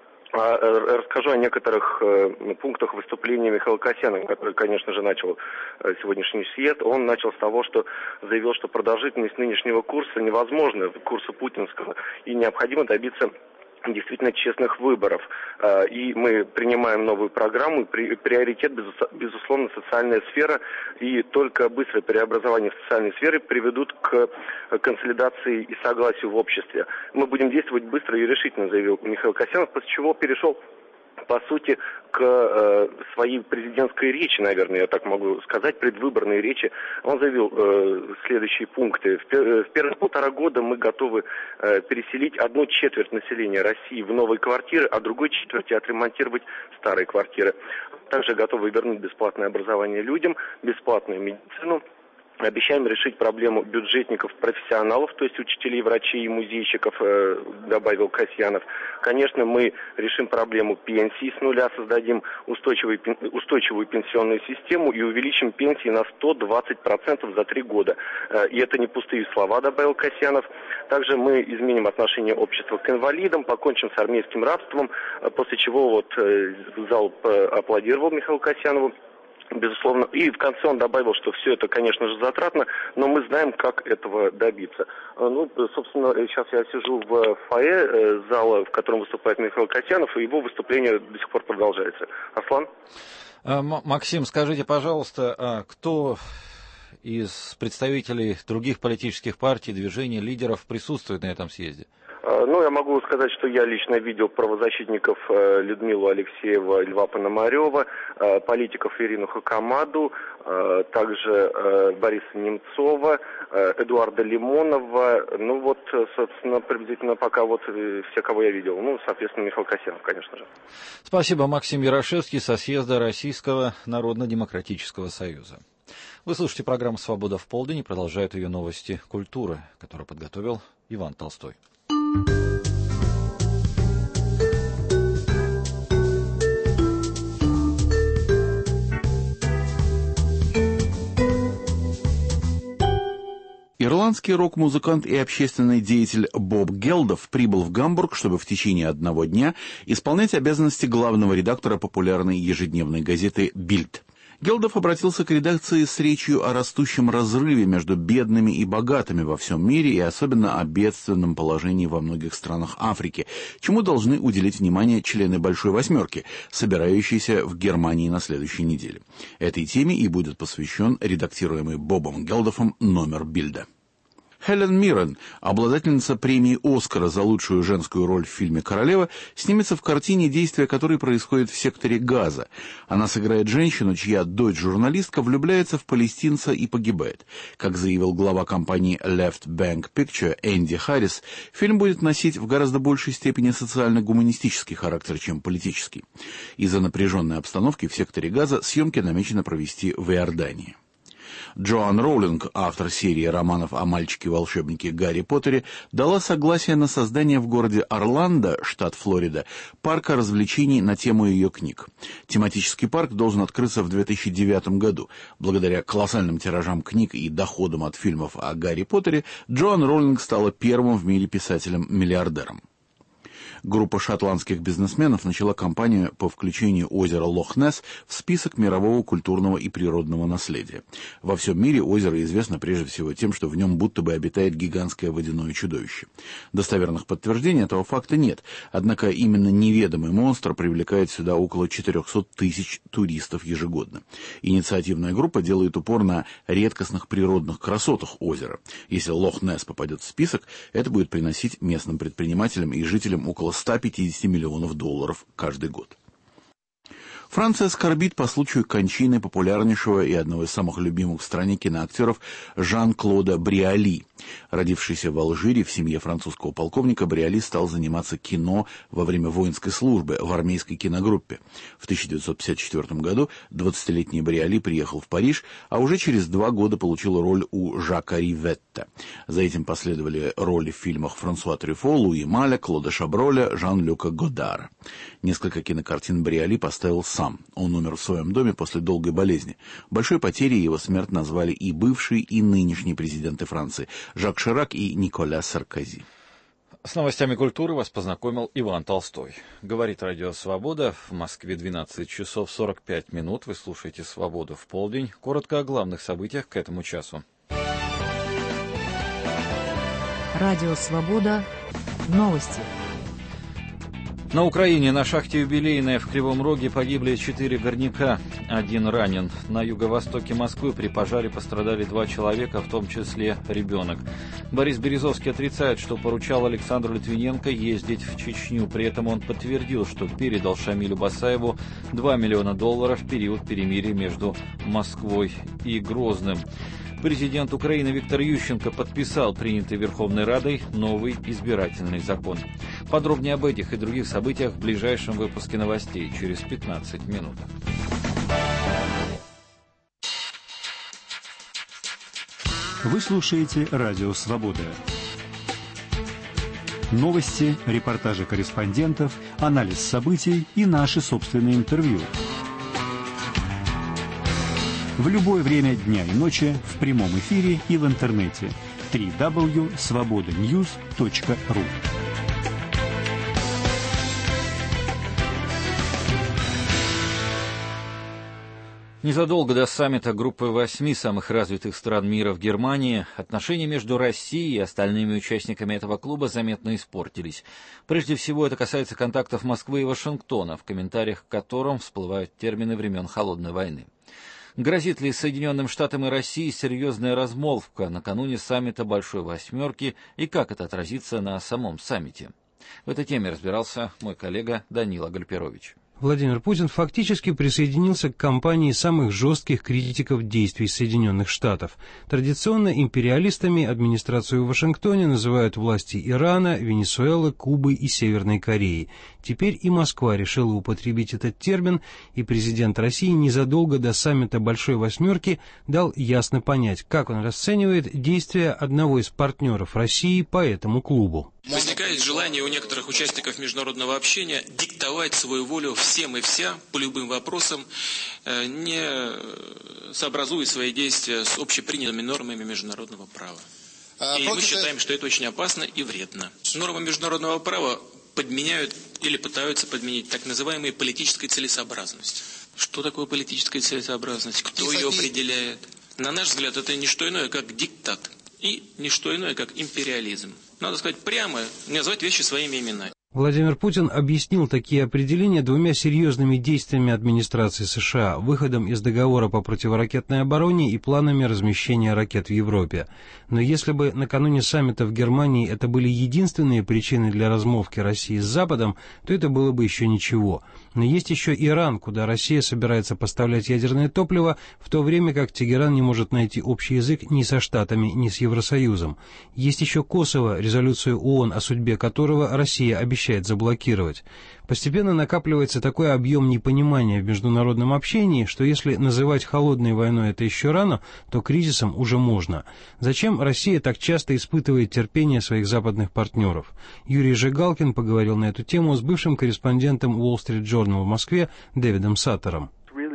Speaker 3: Расскажу о некоторых пунктах выступления Михаила Касьянова, который, конечно же, начал сегодняшний съезд. Он начал с того, что заявил, что продолжительность нынешнего курса невозможна, курса путинского, и необходимо добиться действительно честных выборов. И мы принимаем новую программу. Приоритет, безусловно, социальная сфера. И только быстрое преобразование в социальной сфере приведут к консолидации и согласию в обществе. Мы будем действовать быстро и решительно, заявил Михаил Касьянов, после чего перешел, по сути, к своей президентской речи, наверное, я так могу сказать, предвыборной речи. Он заявил следующие пункты. В первые 1,5 года мы готовы переселить 1/4 населения России в новые квартиры, а другой четверти отремонтировать старые квартиры. Также готовы вернуть бесплатное образование людям, бесплатную медицину. Обещаем решить проблему бюджетников-профессионалов, то есть учителей, врачей и музейщиков, добавил Касьянов. Конечно, мы решим проблему пенсий с нуля, создадим устойчивую пенсионную систему и увеличим пенсии на 120% за 3 года. И это не пустые слова, добавил Касьянов. Также мы изменим отношение общества к инвалидам, покончим с армейским рабством, после чего зал аплодировал Михаилу Касьянову. Безусловно. И в конце он добавил, что все это, конечно же, затратно, но мы знаем, как этого добиться. Ну, собственно, сейчас я сижу в фойе зала, в котором выступает Михаил Касьянов, и его выступление до сих пор продолжается. Аслан?
Speaker 2: Максим, скажите, пожалуйста, кто из представителей других политических партий, движений, лидеров присутствует на этом съезде?
Speaker 3: Ну, я могу сказать, что я лично видел правозащитников Людмилу Алексеева, Льва Пономарева, политиков Ирину Хакамаду, также Бориса Немцова, Эдуарда Лимонова. Ну, вот, собственно, приблизительно пока вот все, кого я видел. Ну, соответственно, Михаил Касьянов, конечно же.
Speaker 2: Спасибо, Максим Ярошевский со съезда Российского Народно-демократического союза. Вы слушаете программу «Свобода в полдень» и продолжают ее новости культуры, которую подготовил Иван Толстой.
Speaker 21: Ирландский рок-музыкант и общественный деятель Боб Гелдов прибыл в Гамбург, чтобы в течение одного дня исполнять обязанности главного редактора популярной ежедневной газеты «Бильд». Гелдов обратился к редакции с речью о растущем разрыве между бедными и богатыми во всем мире и особенно о бедственном положении во многих странах Африки, чему должны уделить внимание члены Большой Восьмерки, собирающиеся в Германии на следующей неделе. Этой теме и будет посвящен редактируемый Бобом Гелдофом номер Бильда. Хелен Миррен, обладательница премии «Оскара» за лучшую женскую роль в фильме «Королева», снимется в картине, действие которой происходит в секторе Газа. Она сыграет женщину, чья дочь-журналистка влюбляется в палестинца и погибает. Как заявил глава компании Left Bank Picture Энди Харрис, фильм будет носить в гораздо большей степени социально-гуманистический характер, чем политический. Из-за напряженной обстановки в секторе Газа съемки намечено провести в Иордании. Джоан Роулинг, автор серии романов о мальчике-волшебнике Гарри Поттере, дала согласие на создание в городе Орландо, штат Флорида, парка развлечений на тему ее книг. Тематический парк должен открыться в 2009 году. Благодаря колоссальным тиражам книг и доходам от фильмов о Гарри Поттере, Джоан Роулинг стала первым в мире писателем-миллиардером. Группа шотландских бизнесменов начала кампанию по включению озера Лох-Несс в список мирового культурного и природного наследия. Во всем мире озеро известно прежде всего тем, что в нем будто бы обитает гигантское водяное чудовище. Достоверных подтверждений этого факта нет, однако именно неведомый монстр привлекает сюда около 400 тысяч туристов ежегодно. Инициативная группа делает упор на редкостных природных красотах озера. Если Лох-Несс попадет в список, это будет приносить местным предпринимателям и жителям около 150 миллионов долларов каждый год. Франция скорбит по случаю кончины популярнейшего и одного из самых любимых в стране киноактеров Жан-Клода Бриоли. Родившийся в Алжире в семье французского полковника, Бриоли стал заниматься кино во время воинской службы в армейской киногруппе. В 1954 году 20-летний Бриоли приехал в Париж, а уже через 2 года получил роль у Жака Риветта. За этим последовали роли в фильмах Франсуа Трюфо, Луи Маля, Клода Шаброля, Жан-Люка Годара. Несколько кинокартин Бриоли поставил сам. Он умер в своем доме после долгой болезни. Большой потерей его смерть назвали и бывший, и нынешний президенты Франции Жак Ширак и Николя Саркози.
Speaker 2: С новостями культуры вас познакомил Иван Толстой. Говорит Радио Свобода. В Москве 12 часов 45 минут. Вы слушаете «Свободу в полдень». Коротко о главных событиях к этому часу.
Speaker 20: Радио Свобода. Новости.
Speaker 2: На Украине на шахте «Юбилейная» в Кривом Роге погибли 4 горняка, 1 ранен. На юго-востоке Москвы при пожаре пострадали 2 человека, в том числе ребенок. Борис Березовский отрицает, что поручал Александру Литвиненко ездить в Чечню. При этом он подтвердил, что передал Шамилю Басаеву $2 миллиона в период перемирия между Москвой и Грозным. Президент Украины Виктор Ющенко подписал принятый Верховной Радой новый избирательный закон. Подробнее об этих и других событиях в ближайшем выпуске новостей через 15 минут.
Speaker 22: Вы слушаете Радио Свобода. Новости, репортажи корреспондентов, анализ событий и наши собственные интервью. В любое время дня и ночи, в прямом эфире и в интернете. www.svobodanews.ru.
Speaker 2: Незадолго до саммита группы 8 самых развитых стран мира в Германии отношения между Россией и остальными участниками этого клуба заметно испортились. Прежде всего, это касается контактов Москвы и Вашингтона, в комментариях к которым всплывают термины времен Холодной войны. Грозит ли Соединенным Штатам и России серьезная размолвка накануне саммита Большой Восьмерки и как это отразится на самом саммите? В этой теме разбирался мой коллега Данила Гальперович.
Speaker 1: Владимир Путин фактически присоединился к кампании самых жестких критиков действий Соединенных Штатов. Традиционно империалистами администрацию в Вашингтоне называют власти Ирана, Венесуэлы, Кубы и Северной Кореи. Теперь и Москва решила употребить этот термин, и президент России незадолго до саммита Большой Восьмерки дал ясно понять, как он расценивает действия одного из партнеров России по этому клубу.
Speaker 4: Возникает желание у некоторых участников международного общения диктовать свою волю всем и вся по любым вопросам, не сообразуя свои действия с общепринятыми нормами международного права. И мы считаем, что это очень опасно и вредно. Нормы международного права подменяют или пытаются подменить так называемую политическую целесообразность. Что такое политическая целесообразность? Кто ее определяет? На наш взгляд, это не что иное, как диктат. И не что иное, как империализм. Надо сказать прямо, назвать вещи своими именами.
Speaker 1: Владимир Путин объяснил такие определения двумя серьезными действиями администрации США: выходом из договора по противоракетной обороне и планами размещения ракет в Европе. Но если бы накануне саммита в Германии это были единственные причины для размолвки России с Западом, то это было бы еще ничего. Но есть еще Иран, куда Россия собирается поставлять ядерное топливо, в то время как Тегеран не может найти общий язык ни со Штатами, ни с Евросоюзом. Есть еще Косово, резолюцию ООН, о судьбе которого Россия обещает заблокировать. Постепенно накапливается такой объем непонимания в международном общении, что если называть холодной войной это еще рано, то кризисом уже можно. Зачем Россия так часто испытывает терпение своих западных партнеров? Юрий Жигалкин поговорил на эту тему с бывшим корреспондентом Wall Street Journal в Москве Дэвидом Саттером.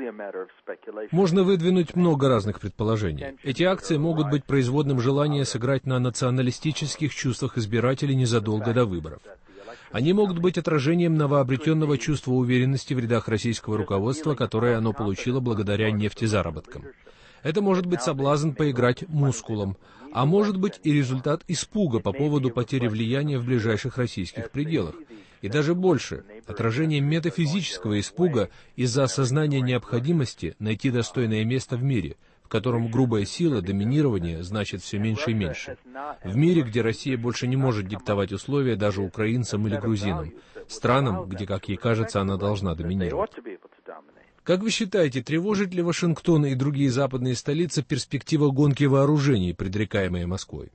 Speaker 23: Можно выдвинуть много разных предположений. Эти акции могут быть производным желания сыграть на националистических чувствах избирателей незадолго до выборов. Они могут быть отражением новообретенного чувства уверенности в рядах российского руководства, которое оно получило благодаря нефтезаработкам. Это может быть соблазн поиграть мускулом, а может быть и результат испуга по поводу потери влияния в ближайших российских пределах. И даже больше, отражение метафизического испуга из-за осознания необходимости найти достойное место в мире, в котором грубая сила, доминирование значит все меньше и меньше. В мире, где Россия больше не может диктовать условия даже украинцам или грузинам, странам, где, как ей кажется, она должна доминировать. Как вы считаете, тревожит ли Вашингтон и другие западные столицы перспектива гонки вооружений, предрекаемой Москвой?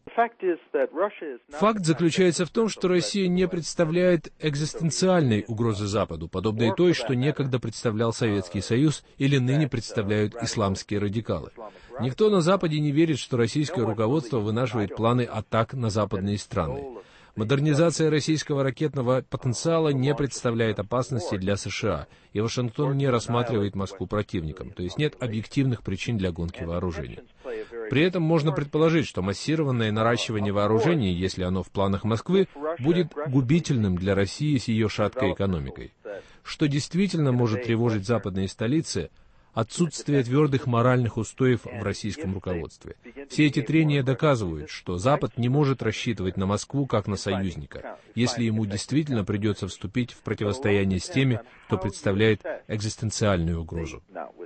Speaker 23: Факт заключается в том, что Россия не представляет экзистенциальной угрозы Западу, подобной той, что некогда представлял Советский Союз или ныне представляют исламские радикалы. Никто на Западе не верит, что российское руководство вынашивает планы атак на западные страны. Модернизация российского ракетного потенциала не представляет опасности для США, и Вашингтон не рассматривает Москву противником, то есть нет объективных причин для гонки вооружений. При этом можно предположить, что массированное наращивание вооружений, если оно в планах Москвы, будет губительным для России с ее шаткой экономикой. Что действительно может тревожить западные столицы – отсутствие твердых моральных устоев в российском руководстве. Все эти трения доказывают, что Запад не может рассчитывать на Москву как на союзника, если ему действительно придется вступить в противостояние с теми, кто представляет экзистенциальную угрозу.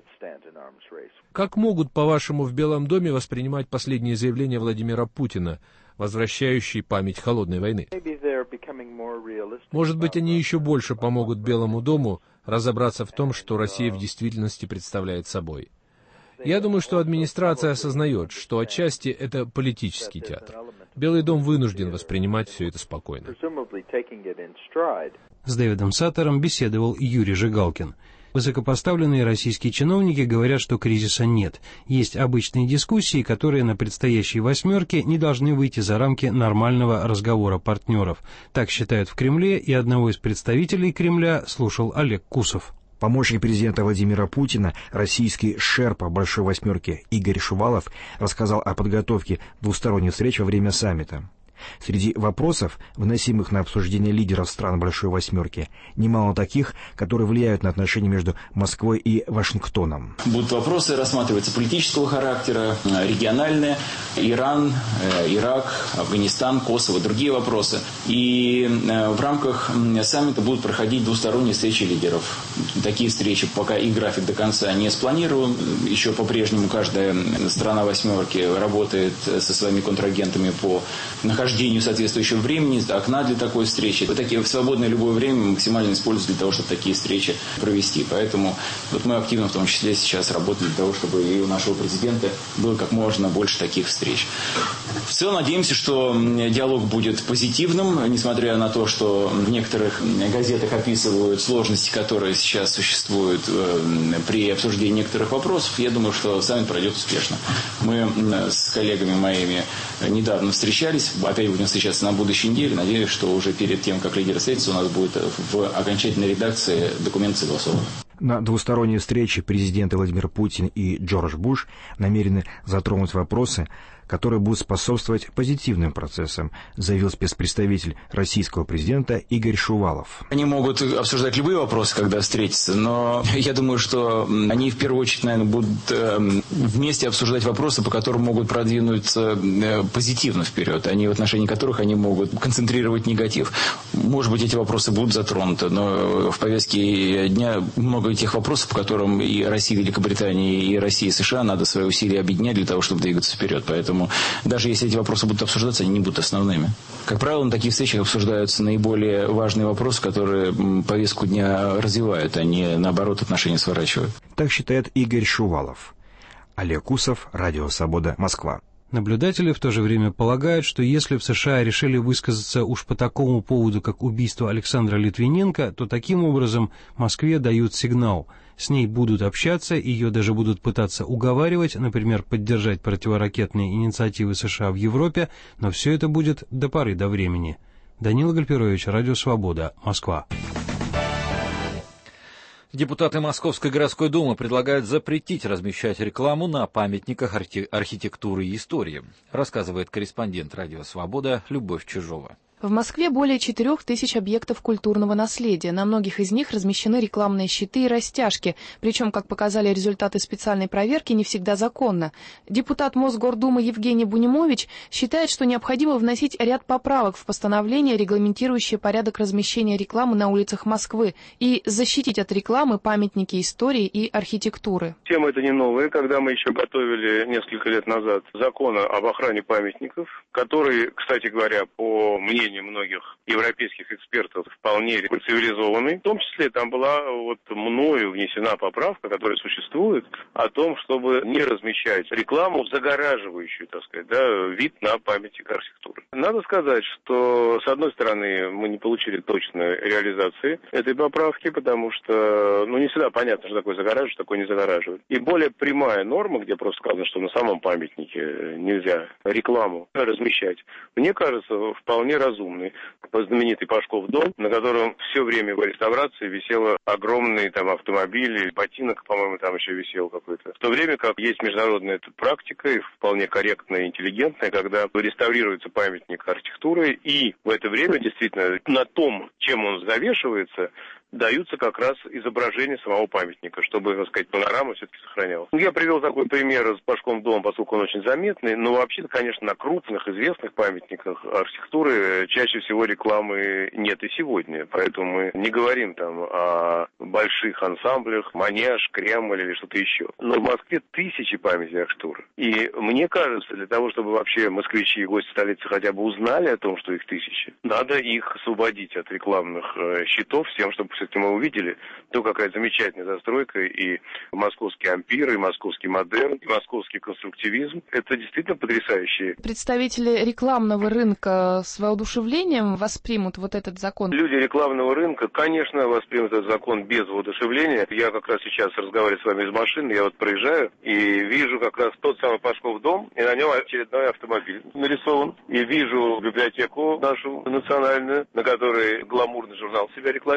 Speaker 23: Как могут, по-вашему, в Белом доме воспринимать последние заявления Владимира Путина, возвращающие память холодной войны? Может быть, они еще больше помогут Белому дому разобраться в том, что Россия в действительности представляет собой. Я думаю, что администрация осознает, что отчасти это политический театр. Белый дом вынужден воспринимать все это спокойно.
Speaker 1: С Дэвидом Саттером беседовал Юрий Жигалкин. Высокопоставленные российские чиновники говорят, что кризиса нет. Есть обычные дискуссии, которые на предстоящей «восьмерке» не должны выйти за рамки нормального разговора партнеров. Так считают в Кремле, и одного из представителей Кремля слушал Олег Кусов.
Speaker 24: Помощник президента Владимира Путина, российский шерпа Большой Восьмерки Игорь Шувалов рассказал о подготовке двусторонних встреч во время саммита. Среди вопросов, выносимых на обсуждение лидеров стран Большой Восьмерки, немало таких, которые влияют на отношения между Москвой и Вашингтоном.
Speaker 5: Будут вопросы рассматриваться политического характера, региональные, Иран, Ирак, Афганистан, Косово, другие вопросы. И в рамках саммита будут проходить двусторонние встречи лидеров. Такие встречи, пока их график до конца не спланирован, еще по-прежнему каждая страна Восьмерки работает со своими контрагентами по нахождению соответствующего времени, окна для такой встречи. Вот такие в свободное любое время максимально используют для того, чтобы такие встречи провести. Поэтому вот мы активно в том числе сейчас работаем для того, чтобы и у нашего президента было как можно больше таких встреч. В целом надеемся, что диалог будет позитивным, несмотря на то, что в некоторых газетах описывают сложности, которые сейчас существуют при обсуждении некоторых вопросов. Я думаю, что саммит пройдет успешно. Мы с коллегами моими недавно встречались, опять будем встречаться на будущей неделе. Надеюсь, что уже перед тем, как лидеры встретятся, у нас будет в окончательной редакции документ согласован.
Speaker 24: На двусторонней встрече президенты Владимир Путин и Джордж Буш намерены затронуть вопросы, которые будут способствовать позитивным процессам, заявил спецпредставитель российского президента Игорь Шувалов.
Speaker 5: Они могут обсуждать любые вопросы, когда встретятся, но я думаю, что они в первую очередь, наверное, будут вместе обсуждать вопросы, по которым могут продвинуться позитивно вперед, а не в отношении которых они могут концентрировать негатив. Может быть, эти вопросы будут затронуты, но в повестке дня много тех вопросов, по которым и Россия, Великобритания, и Россия, и США надо свои усилия объединять для того, чтобы двигаться вперед. Поэтому даже если эти вопросы будут обсуждаться, они не будут основными. Как правило, на таких встречах обсуждаются наиболее важные вопросы, которые повестку дня развивают, а не, наоборот, отношения сворачивают.
Speaker 24: Так считает Игорь Шувалов. Олег Усов, Радио Свобода, Москва.
Speaker 1: Наблюдатели в то же время полагают, что если в США решили высказаться уж по такому поводу, как убийство Александра Литвиненко, то таким образом Москве дают сигнал. С ней будут общаться, ее даже будут пытаться уговаривать, например, поддержать противоракетные инициативы США в Европе, но все это будет до поры до времени. Данила Гальперович, Радио Свобода, Москва.
Speaker 2: Депутаты Московской городской думы предлагают запретить размещать рекламу на памятниках архитектуры и истории, рассказывает корреспондент Радио Свобода Любовь Чижова.
Speaker 8: В Москве более 4000 объектов культурного наследия. На многих из них размещены рекламные щиты и растяжки. Причем, как показали результаты специальной проверки, не всегда законно. Депутат Мосгордумы Евгений Бунимович считает, что необходимо вносить ряд поправок в постановление, регламентирующее порядок размещения рекламы на улицах Москвы, и защитить от рекламы памятники истории и архитектуры.
Speaker 3: Тема эта не новая. Когда мы еще готовили несколько лет назад закон об охране памятников, который, кстати говоря, по мнению многих европейских экспертов вполне цивилизованный. В том числе там была мною внесена поправка, которая существует, о том, чтобы не размещать рекламу, загораживающую, вид на памятник архитектуры. Надо сказать, что, с одной стороны, мы не получили точной реализации этой поправки, потому что, не всегда понятно, что такое загораживать, что такое не загораживать. И более прямая норма, где просто сказано, что на самом памятнике нельзя рекламу размещать, мне кажется, вполне разумной. Знаменитый Пашков дом, на котором все время его реставрации висел огромный автомобиль, ботинок, по-моему, там еще висел какой-то. В то время как есть международная практика, и вполне корректная и интеллигентная, когда реставрируется памятник архитектуры, и в это время действительно на том, чем он завешивается, даются как раз изображения самого памятника, чтобы, панорама все-таки сохранялась. Я привел такой пример с Пашком домом, поскольку он очень заметный, но вообще-то, конечно, на крупных, известных памятниках архитектуры чаще всего рекламы нет и сегодня, поэтому мы не говорим о больших ансамблях, Манеж, Кремль или что-то еще. Но в Москве тысячи памятников архитектуры. И мне кажется, для того, чтобы вообще москвичи и гости столицы хотя бы узнали о том, что их тысячи, надо их освободить от рекламных щитов, с тем, чтобы все-таки мы увидели, какая замечательная застройка, и московский ампир, и московский модерн, и московский конструктивизм. Это действительно потрясающие.
Speaker 8: Представители рекламного рынка с воодушевлением воспримут этот закон?
Speaker 3: Люди рекламного рынка, конечно, воспримут этот закон без воодушевления. Я как раз сейчас разговариваю с вами из машины, я проезжаю и вижу как раз тот самый Пашков дом, и на нем очередной автомобиль нарисован. И вижу библиотеку нашу национальную, на которой гламурный журнал себя рекламирует.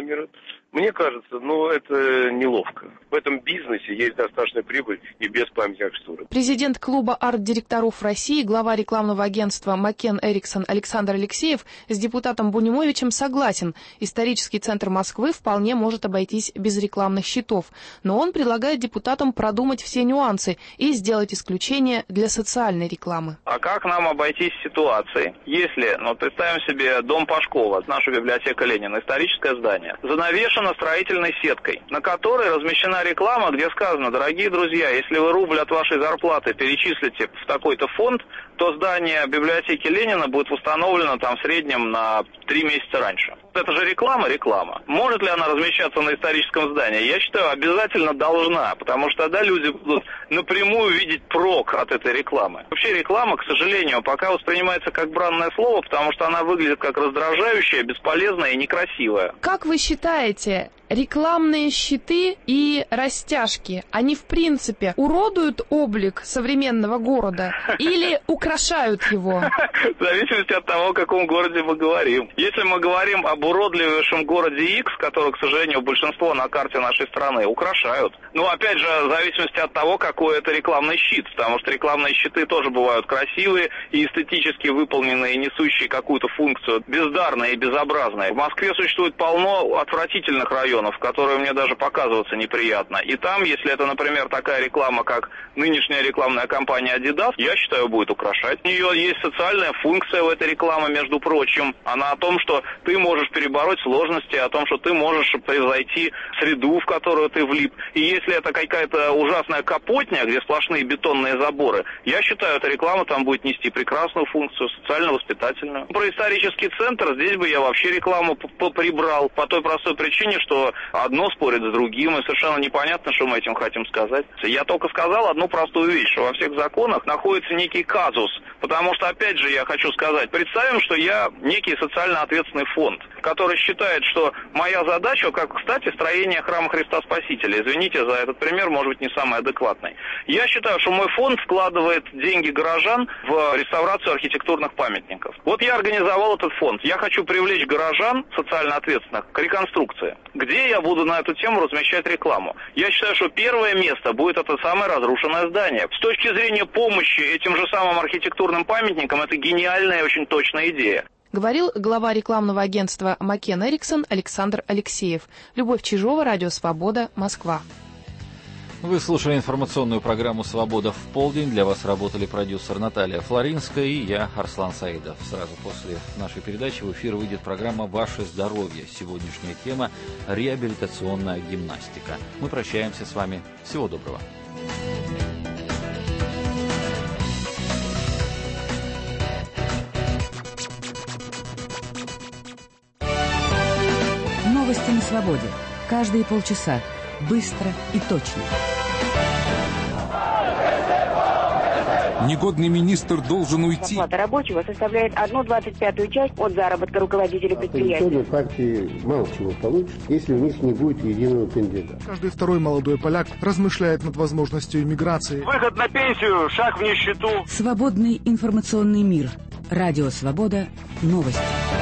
Speaker 7: Мне кажется, это неловко. В этом бизнесе есть достаточная прибыль и без памятной архитектуры.
Speaker 8: Президент клуба арт-директоров России, глава рекламного агентства Макен Эриксон Александр Алексеев с депутатом Бунимовичем согласен. Исторический центр Москвы вполне может обойтись без рекламных щитов. Но он предлагает депутатам продумать все нюансы и сделать исключение для социальной рекламы.
Speaker 9: А как нам обойтись ситуацией, если, представим себе дом Пашкова, наша библиотека Ленина, историческое здание, занавешено строительной сеткой, на которой размещена реклама, где сказано: дорогие друзья, если вы рубль от вашей зарплаты перечислите в такой-то фонд, то здание библиотеки Ленина будет восстановлено в среднем на 3 месяца раньше. Это же реклама. Может ли она размещаться на историческом здании? Я считаю, обязательно должна, потому что тогда люди будут напрямую видеть прок от этой рекламы. Вообще реклама, к сожалению, пока воспринимается как бранное слово, потому что она выглядит как раздражающая, бесполезная и некрасивая.
Speaker 8: Как вы считаете, рекламные щиты и растяжки, они в принципе уродуют облик современного города или украшают его?
Speaker 9: В зависимости от того, о каком городе мы говорим. Если мы говорим об уродливейшем городе X, который, к сожалению, большинство на карте нашей страны, украшают. Опять же, в зависимости от того, какой это рекламный щит, потому что рекламные щиты тоже бывают красивые и эстетически выполненные, несущие какую-то функцию, бездарные и безобразные. В Москве существует полно отвратительных районов, в которые мне даже показываться неприятно. И там, если это, например, такая реклама, как нынешняя рекламная кампания Adidas, я считаю, будет украшать. У нее есть социальная функция в этой рекламе, между прочим. Она о том, что ты можешь перебороть сложности, о том, что ты можешь превзойти среду, в которую ты влип. И если это какая-то ужасная капотня, где сплошные бетонные заборы, я считаю, эта реклама там будет нести прекрасную функцию, социально-воспитательную. Про исторический центр здесь бы я вообще рекламу прибрал, по той простой причине, что одно спорит с другим, и совершенно непонятно, что мы этим хотим сказать. Я только сказал одну простую вещь, что во всех законах находится некий казус, потому что, опять же, я хочу сказать, представим, что я некий социально ответственный фонд, который считает, что моя задача, как, кстати, строение храма Христа Спасителя, извините за этот пример, может быть, не самый адекватный. Я считаю, что мой фонд вкладывает деньги горожан в реставрацию архитектурных памятников. Вот я организовал этот фонд. Я хочу привлечь горожан, социально ответственных, к реконструкции. Где я буду на эту тему размещать рекламу? Я считаю, что первое место будет это самое разрушенное здание. С точки зрения помощи этим же самым архитектурным памятникам, это гениальная и очень точная идея.
Speaker 8: Говорил глава рекламного агентства Макен Эриксон Александр Алексеев. Любовь Чижова, Радио Свобода, Москва.
Speaker 2: Вы слушали информационную программу «Свобода в полдень». Для вас работали продюсер Наталья Флоринская и я, Арслан Саидов. Сразу после нашей передачи в эфир выйдет программа «Ваше здоровье». Сегодняшняя тема – реабилитационная гимнастика. Мы прощаемся с вами. Всего доброго.
Speaker 20: Новости на свободе. Каждые полчаса. Быстро и точно.
Speaker 10: Негодный министр должен уйти.
Speaker 11: Зарплата рабочего составляет 1/25 часть от заработка руководителя предприятия.
Speaker 25: Традиционные партии мало чего получат, если у них не будет единого кандидата.
Speaker 26: Каждый второй молодой поляк размышляет над возможностью иммиграции.
Speaker 27: Выход на пенсию, шаг в нищету.
Speaker 20: Свободный информационный мир. Радио Свобода. Новости.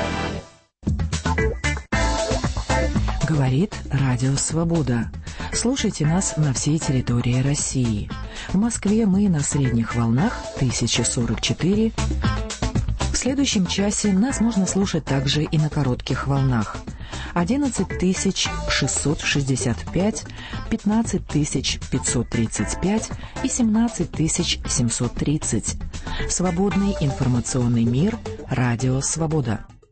Speaker 20: Говорит Радио Свобода. Слушайте нас на всей территории России. В Москве мы на средних волнах 1044. В следующем часе нас можно слушать также и на коротких волнах. 11665, 15535 и 17730. Свободный информационный мир. Радио Свобода.